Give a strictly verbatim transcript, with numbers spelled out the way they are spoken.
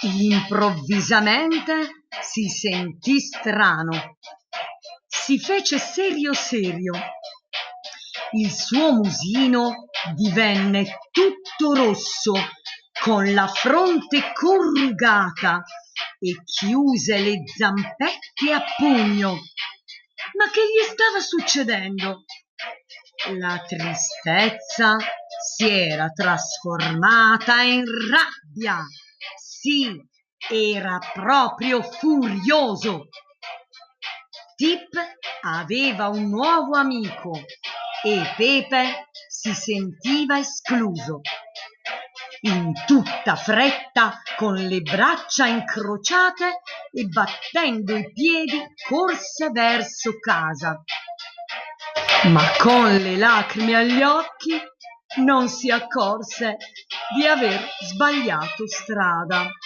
Improvvisamente si sentì strano. Si fece serio serio. Il suo musino divenne tutto rosso, con la fronte corrugata, e chiuse le zampette a pugno. Ma che gli stava succedendo? La tristezza si era trasformata in rabbia. Sì, era proprio furioso. Tip aveva un nuovo amico e Pepe si sentiva escluso. In tutta fretta, con le braccia incrociate e battendo i piedi, corse verso casa. Ma con le lacrime agli occhi non si accorse di aver sbagliato strada.